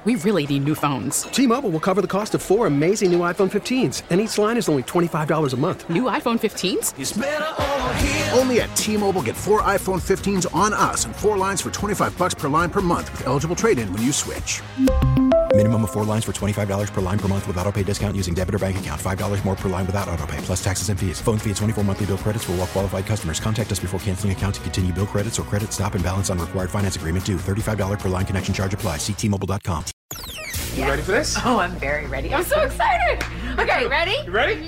We really need new phones. T-Mobile will cover the cost of 4 amazing new iPhone 15s, and each line is only $25 a month. New iPhone 15s? It's better over here. Only at T-Mobile, get 4 iPhone 15s on us and 4 lines for $25 per line per month with eligible trade-in when you switch. Minimum of 4 lines for $25 per line per month with autopay discount using debit or bank account. $5 more per line without autopay, plus taxes and fees. Phone fee at 24 monthly bill credits for well-qualified customers. Contact us before canceling account to continue bill credits or credit stop and balance on required finance agreement due. $35 per line connection charge applies. See T-Mobile.com. You ready for this? Oh, I'm very ready. I'm so excited. Okay, ready? You ready?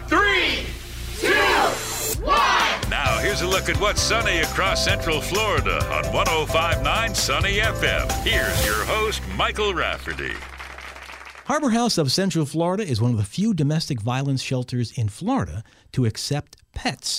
3, 2, 1. Now, here's a look at what's sunny across Central Florida on 105.9 Sunny FM. Here's your host, Michael Rafferty. Harbor House of Central Florida is one of the few domestic violence shelters in Florida to accept pets.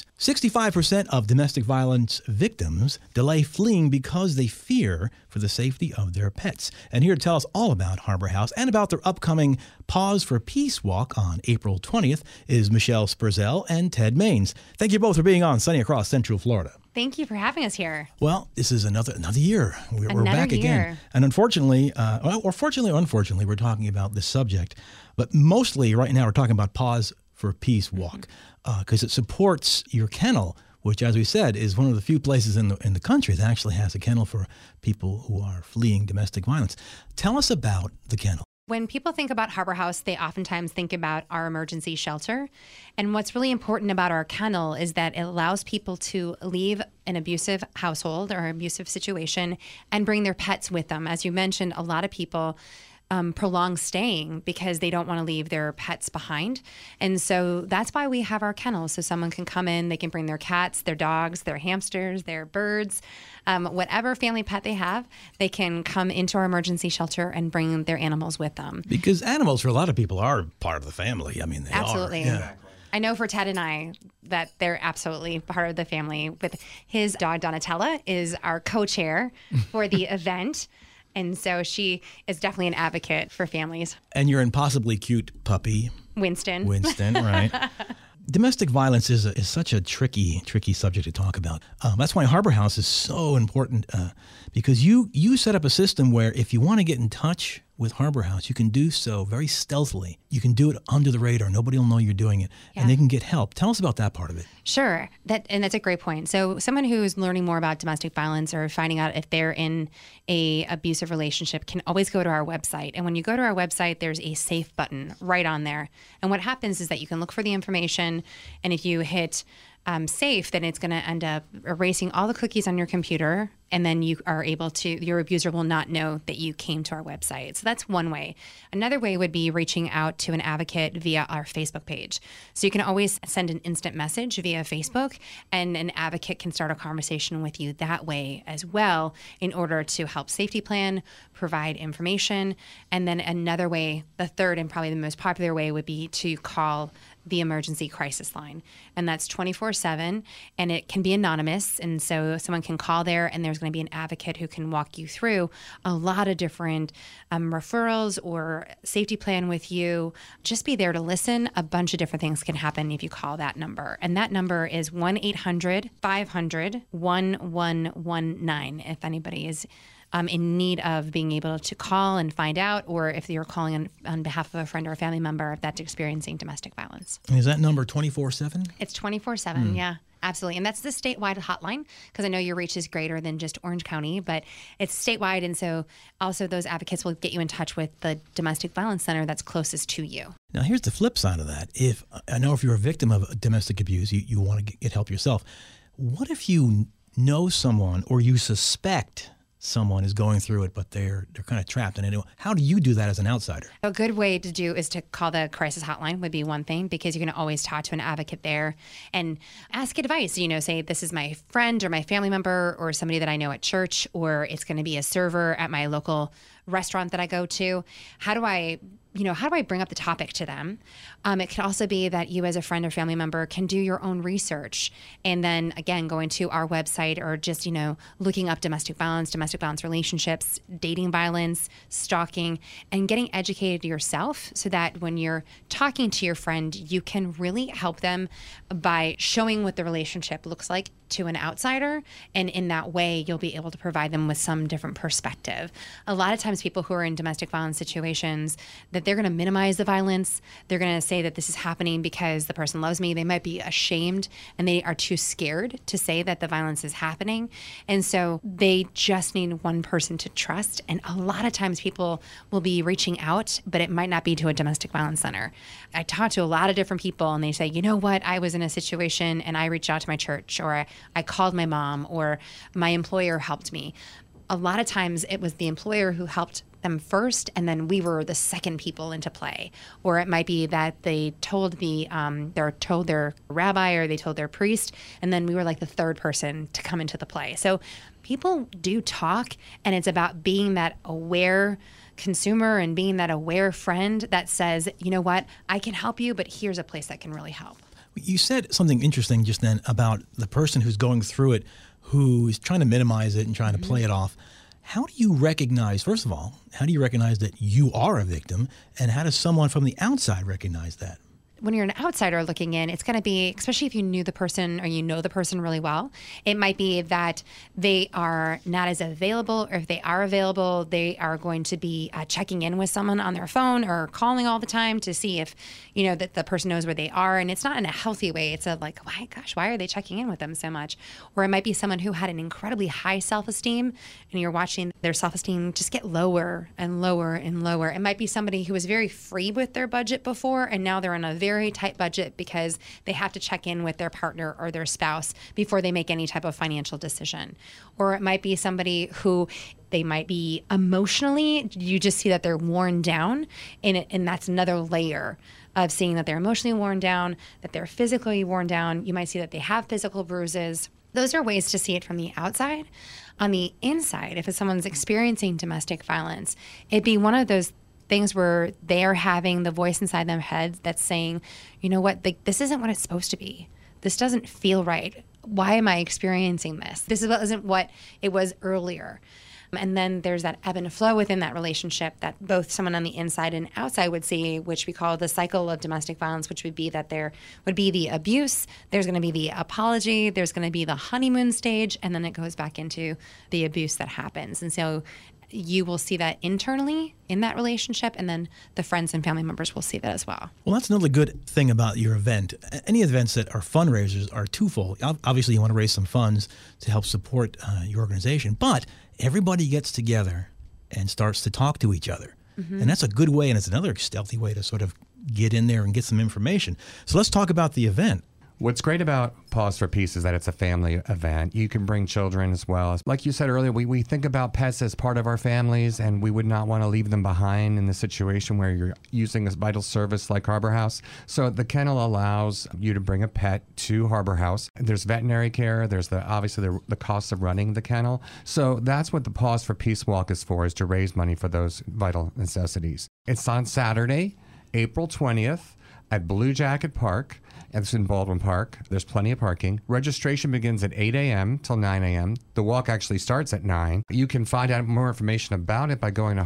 65% of domestic violence victims delay fleeing because they fear for the safety of their pets. And here to tell us all about Harbor House and about their upcoming Paws for Peace walk on April 20th is Michelle Spurzel and Ted Maines. Thank you both for being on Sunny Across Central Florida. Thank you for having us here. Well, this is another year. We're back year. again. And unfortunately, or fortunately or unfortunately, we're talking about this subject. But mostly right now we're talking about Paws for Peace walk because it supports your kennel, which, as we said, is one of the few places in the country that actually has a kennel for people who are fleeing domestic violence. Tell us about the kennel. When people think about Harbor House, they oftentimes think about our emergency shelter. And what's really important about our kennel is that it allows people to leave an abusive household or abusive situation and bring their pets with them. As you mentioned, a lot of people prolong staying because they don't want to leave their pets behind. And so that's why we have our kennels. So someone can come in, they can bring their cats, their dogs, their hamsters, their birds, whatever family pet they have, they can come into our emergency shelter and bring their animals with them. Because animals for a lot of people are part of the family. I mean, they Absolutely. are. Yeah. I know for Ted and I that they're absolutely part of the family. With his dog, Donatella, is our co-chair for the event. And so she is definitely an advocate for families. And your impossibly cute puppy. Winston, right. Domestic violence is such a tricky subject to talk about. That's why Harbor House is so important because you set up a system where if you want to get in touch with Harbor House, you can do so very stealthily. You can do it under the radar. Nobody will know you're doing it, and they can get help. Tell us about that part of it. Sure. That's a great point. So someone who's learning more about domestic violence or finding out if they're in a abusive relationship can always go to our website. And when you go to our website, there's a safe button right on there. And what happens is that you can look for the information, and if you hit safe, then it's going to end up erasing all the cookies on your computer, and then your abuser will not know that you came to our website. So that's one way. Another way would be reaching out to an advocate via our Facebook page. So you can always send an instant message via Facebook, and an advocate can start a conversation with you that way as well in order to help safety plan, provide information. And then another way, the third and probably the most popular way, would be to call the emergency crisis line. And that's 24/7, and it can be anonymous. And so someone can call there, and there's going to be an advocate who can walk you through a lot of different referrals or safety plan with you. Just be there to listen. A bunch of different things can happen if you call that number. And that number is 1-800-500-1119 if anybody is in need of being able to call and find out, or if you're calling on behalf of a friend or a family member that's experiencing domestic violence. Is that number 24/7? It's 24/7, yeah. Absolutely. And that's the statewide hotline, because I know your reach is greater than just Orange County, but it's statewide. And so also those advocates will get you in touch with the domestic violence center that's closest to you. Now, here's the flip side of that. If you're a victim of domestic abuse, you want to get help yourself. What if you know someone or you suspect someone is going through it, but they're kind of trapped in it? How do you do that as an outsider? A good way to do is to call the crisis hotline would be one thing, because you can always talk to an advocate there and ask advice. Say this is my friend or my family member or somebody that I know at church, or it's going to be a server at my local restaurant that I go to. How do I bring up the topic to them? It could also be that you as a friend or family member can do your own research, and then again, going to our website or just, looking up domestic violence relationships, dating violence, stalking, and getting educated yourself so that when you're talking to your friend, you can really help them by showing what the relationship looks like to an outsider. And in that way, you'll be able to provide them with some different perspective. A lot of times times people who are in domestic violence situations, that they're going to minimize the violence. They're going to say that this is happening because the person loves me. They might be ashamed and they are too scared to say that the violence is happening. And so they just need one person to trust. And a lot of times people will be reaching out, but it might not be to a domestic violence center. I talk to a lot of different people and they say, you know what, I was in a situation and I reached out to my church, or I called my mom, or my employer helped me. A lot of times it was the employer who helped them first, and then we were the second people into play. Or it might be that they told their rabbi or they told their priest, and then we were like the third person to come into the play. So people do talk, and it's about being that aware consumer and being that aware friend that says, you know what, I can help you, but here's a place that can really help. You said something interesting just then about the person who's going through it, who is trying to minimize it and trying to play it off. How do you recognize, first of all, how do you recognize that you are a victim, and how does someone from the outside recognize that? When you're an outsider looking in, it's going to be, especially if you knew the person or you know the person really well, it might be that they are not as available, or if they are available, they are going to be checking in with someone on their phone or calling all the time to see if, you know, that the person knows where they are. And it's not in a healthy way. It's a like, why are they checking in with them so much? Or it might be someone who had an incredibly high self-esteem and you're watching their self-esteem just get lower and lower and lower. It might be somebody who was very free with their budget before, and now they're in a very tight budget because they have to check in with their partner or their spouse before they make any type of financial decision. Or it might be somebody who they might be emotionally, you just see that they're worn down, and that's another layer of seeing that they're emotionally worn down, that they're physically worn down. You might see that they have physical bruises. Those are ways to see it from the outside. On the inside, if someone's experiencing domestic violence, it'd be one of those things where they are having the voice inside their head that's saying, you know what, this isn't what it's supposed to be. This doesn't feel right. Why am I experiencing this? This isn't what it was earlier. And then there's that ebb and flow within that relationship that both someone on the inside and outside would see, which we call the cycle of domestic violence, which would be that there would be the abuse, there's going to be the apology, there's going to be the honeymoon stage, and then it goes back into the abuse that happens. And so you will see that internally in that relationship, and then the friends and family members will see that as well. Well, that's another good thing about your event. Any events that are fundraisers are twofold. Obviously, you want to raise some funds to help support your organization, but everybody gets together and starts to talk to each other. Mm-hmm. And that's a good way, and it's another stealthy way to sort of get in there and get some information. So let's talk about the event. What's great about Pause for Peace is that it's a family event. You can bring children as well. Like you said earlier, we think about pets as part of our families, and we would not want to leave them behind in the situation where you're using a vital service like Harbor House. So the kennel allows you to bring a pet to Harbor House. There's veterinary care. There's obviously the cost of running the kennel. So that's what the Pause for Peace Walk is for, is to raise money for those vital necessities. It's on Saturday, April 20th at Blue Jacket Park. It's in Baldwin Park. There's plenty of parking. Registration begins at 8 a.m. till 9 a.m. The walk actually starts at 9. You can find out more information about it by going to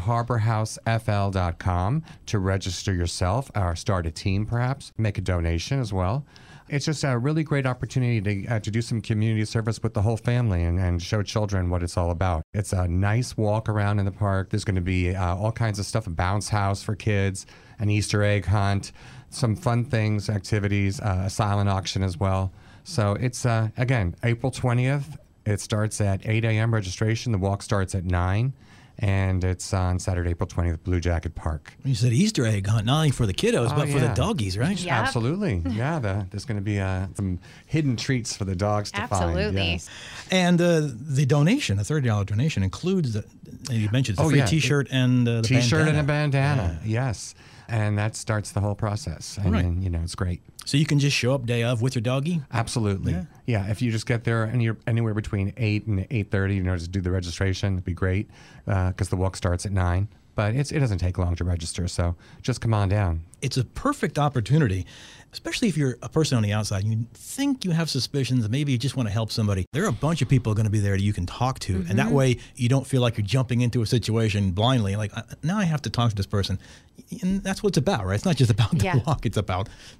harborhousefl.com to register yourself or start a team perhaps, make a donation as well. It's just a really great opportunity to do some community service with the whole family and show children what it's all about. It's a nice walk around in the park. There's going to be all kinds of stuff, a bounce house for kids, an Easter egg hunt, some fun things, activities, a silent auction as well. So it's, again, April 20th. It starts at 8 a.m. registration. The walk starts at 9. And it's on Saturday, April 20th, Blue Jacket Park. You said Easter egg hunt, not only for the kiddos, but for the doggies, right? Yep. Absolutely. Yeah, there's going to be some hidden treats for the dogs to find. Absolutely. Yes. And the donation, a $30 donation, includes, you mentioned, the free T-shirt and the T-shirt bandana. and a bandana, yes. And that starts the whole process. And, right. It's great. So you can just show up day of with your doggie? Absolutely. Yeah, if you just get there anywhere between 8 and 8:30, just do the registration, it'd be great because the walk starts at 9. But it doesn't take long to register, so just come on down. It's a perfect opportunity, especially if you're a person on the outside. You think you have suspicions, maybe you just want to help somebody. There are a bunch of people going to be there that you can talk to, and that way you don't feel like you're jumping into a situation blindly, like, now I have to talk to this person. And that's what it's about, right? It's not just about the walk. It's about this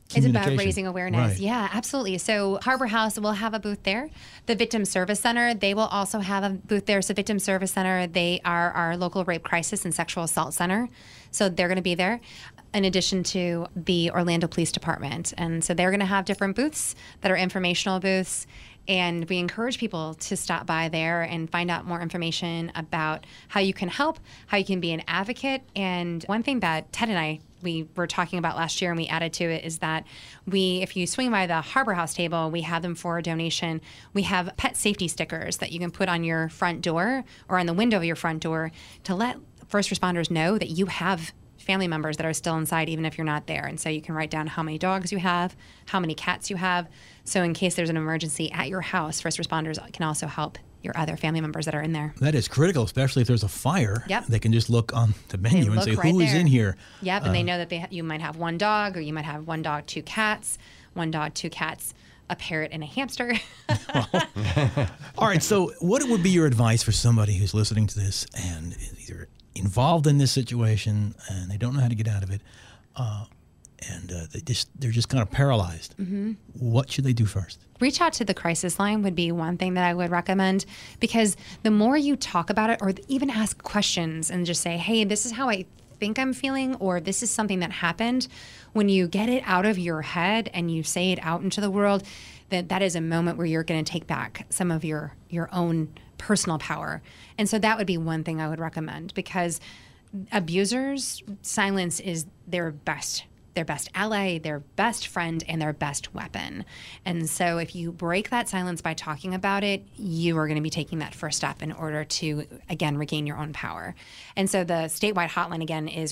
It's about communication. raising awareness. Right. Yeah, absolutely. So Harbor House will have a booth there. The Victim Service Center, they will also have a booth there. So Victim Service Center, they are our local rape crisis and sexual assault center. So they're going to be there in addition to the Orlando Police Department. And so they're going to have different booths that are informational booths. And we encourage people to stop by there and find out more information about how you can help, how you can be an advocate. And one thing that Ted and I, we were talking about last year and we added to it is that if you swing by the Harbor House table, we have them for a donation. We have pet safety stickers that you can put on your front door or on the window of your front door to let first responders know that you have family members that are still inside, even if you're not there. And so you can write down how many dogs you have, how many cats you have. So in case there's an emergency at your house, first responders can also help your other family members that are in there. That is critical, especially if there's a fire. Yep. They can just look on the menu and say, right who is there. in here? Yep, and they know that you might have one dog, or you might have one dog, two cats, one dog, two cats, a parrot, and a hamster. All right, so what would be your advice for somebody who's listening to this and is either involved in this situation and they don't know how to get out of it, and they're just kind of paralyzed? Mm-hmm. What should they do first? Reach out to the crisis line would be one thing that I would recommend, because the more you talk about it or even ask questions and just say, hey, this is how I think I'm feeling, or this is something that happened, when you get it out of your head and you say it out into the world, that is a moment where you're going to take back some of your own personal power. And so that would be one thing I would recommend, because abusers, silence is their best ally, their best friend, and their best weapon. And so if you break that silence by talking about it, you are going to be taking that first step in order to, again, regain your own power. And so the statewide hotline, again, is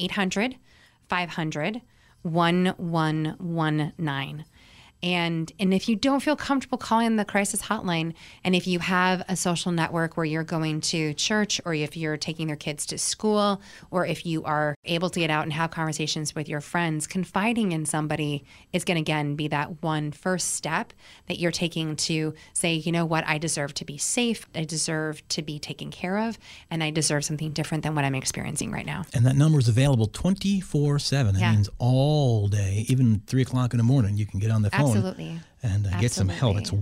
1-800-500-1119. And if you don't feel comfortable calling the crisis hotline, and if you have a social network where you're going to church, or if you're taking their kids to school, or if you are able to get out and have conversations with your friends, confiding in somebody is going to, again, be that one first step that you're taking to say, you know what, I deserve to be safe, I deserve to be taken care of, and I deserve something different than what I'm experiencing right now. And that number is available 24/7. That means all day, even 3 o'clock in the morning, you can get on the phone. Absolutely. And get some help. It's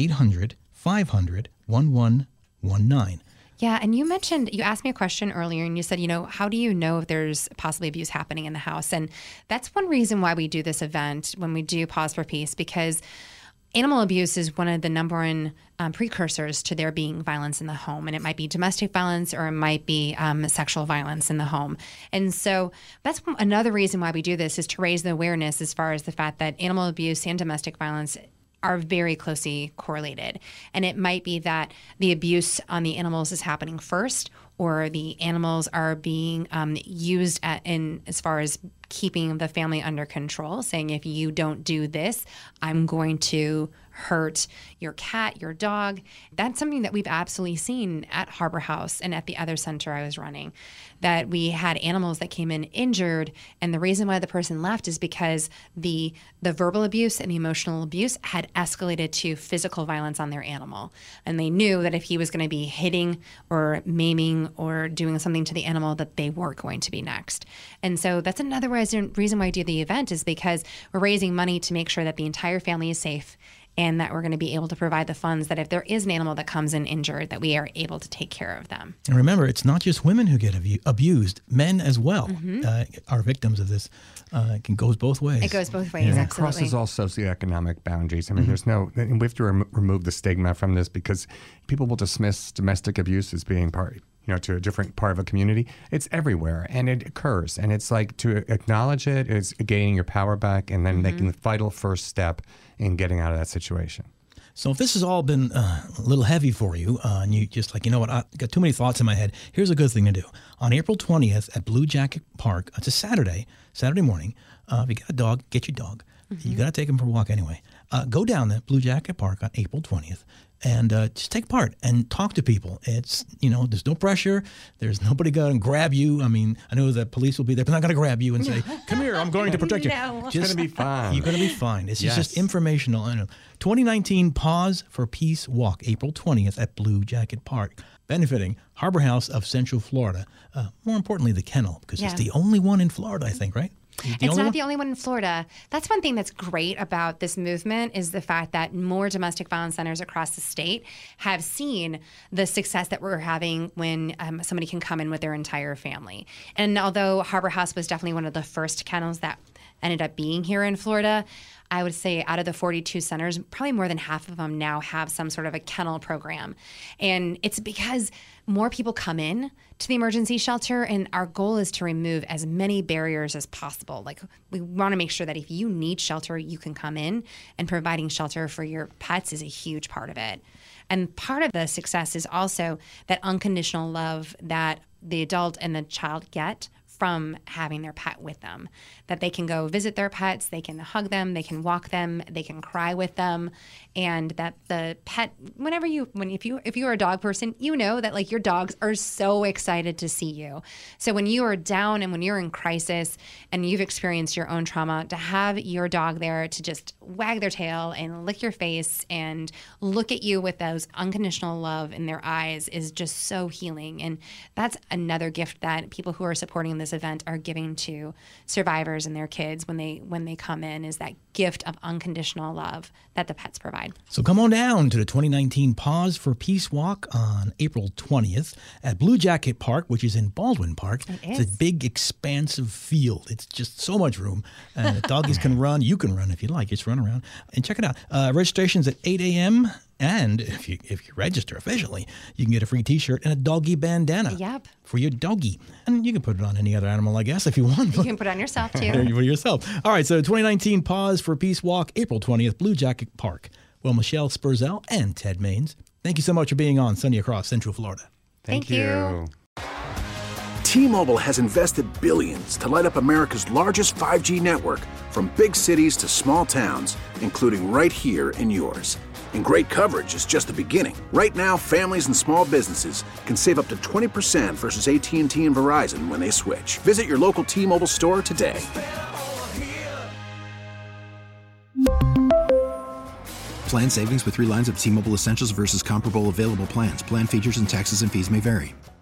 1-800-500-1119. Yeah, and you asked me a question earlier, and you said, how do you know if there's possibly abuse happening in the house? And that's one reason why we do this event when we do Pause for Peace, because animal abuse is one of the number one precursors to there being violence in the home. And it might be domestic violence, or it might be sexual violence in the home. And so that's another reason why we do this, is to raise the awareness as far as the fact that animal abuse and domestic violence are very closely correlated. And it might be that the abuse on the animals is happening first, or the animals are being used as far as keeping the family under control, saying, if you don't do this, I'm going to hurt your cat, your dog. That's something that we've absolutely seen at Harbor House and at the other center I was running, that we had animals that came in injured, and the reason why the person left is because the verbal abuse and the emotional abuse had escalated to physical violence on their animal. And they knew that if he was going to be hitting or maiming or doing something to the animal, that they were going to be next. And so that's another reason why I do the event, is because we're raising money to make sure that the entire family is safe, and that we're going to be able to provide the funds that if there is an animal that comes in injured, that we are able to take care of them. And remember, it's not just women who get abused. Men as well are victims of this. It goes both ways. It goes both ways, And it absolutely. crosses all socioeconomic boundaries. I mean, we have to remove the stigma from this, because people will dismiss domestic abuse as being part, to a different part of a community. It's everywhere, and it occurs. And it's like, to acknowledge it is gaining your power back, and then making the vital first step in getting out of that situation. So if this has all been a little heavy for you, and you just like, I got too many thoughts in my head, here's a good thing to do. On April 20th at Blue Jacket Park, it's a Saturday morning. If you got a dog, get your dog. You got to take him for a walk anyway. Go down there, Blue Jacket Park on April 20th. And just take part and talk to people. It's, there's no pressure. There's nobody going to grab you. I mean, I know that police will be there, but they're not going to grab you and say, come here, I'm going to protect you. No. It's going to be fine. You're going to be fine. This is just informational. I know. 2019 Pause for Peace Walk, April 20th at Blue Jacket Park, benefiting Harbor House of Central Florida. More importantly, the kennel, because it's the only one in Florida, I think, right? It's not the only one in Florida. That's one thing that's great about this movement is the fact that more domestic violence centers across the state have seen the success that we're having when somebody can come in with their entire family. And although Harbor House was definitely one of the first kennels that ended up being here in Florida, I would say out of the 42 centers, probably more than half of them now have some sort of a kennel program. And it's because more people come in to the emergency shelter, and our goal is to remove as many barriers as possible. Like, we want to make sure that if you need shelter, you can come in, and providing shelter for your pets is a huge part of it. And part of the success is also that unconditional love that the adult and the child get from having their pet with them, that they can go visit their pets, they can hug them, they can walk them, they can cry with them, and that the pet, if you're a dog person, you know that like your dogs are so excited to see you. So when you are down and when you're in crisis and you've experienced your own trauma, to have your dog there to just wag their tail and lick your face and look at you with those unconditional love in their eyes is just so healing. And that's another gift that people who are supporting this event are giving to survivors and their kids when they come in, is that gift of unconditional love that the pets provide. So come on down to the 2019 Pause for Peace Walk on April 20th at Blue Jacket Park, which is in Baldwin Park. It's a big, expansive field. It's just so much room. The doggies can run. You can run if you like. Just run around and check it out. Registration's at 8 a.m. And if you register officially, you can get a free T-shirt and a doggy bandana for your doggy. And you can put it on any other animal, I guess, if you want. You can put it on yourself, too. There you put it yourself. All right, so 2019 Pause for Peace Walk, April 20th, Blue Jacket Park. Well, Michelle Spurzell and Ted Maines, thank you so much for being on Sunny Across Central Florida. Thank you. T-Mobile has invested billions to light up America's largest 5G network, from big cities to small towns, including right here in yours. And great coverage is just the beginning. Right now, families and small businesses can save up to 20% versus AT&T and Verizon when they switch. Visit your local T-Mobile store today. Plan savings with 3 lines of T-Mobile Essentials versus comparable available plans. Plan features and taxes and fees may vary.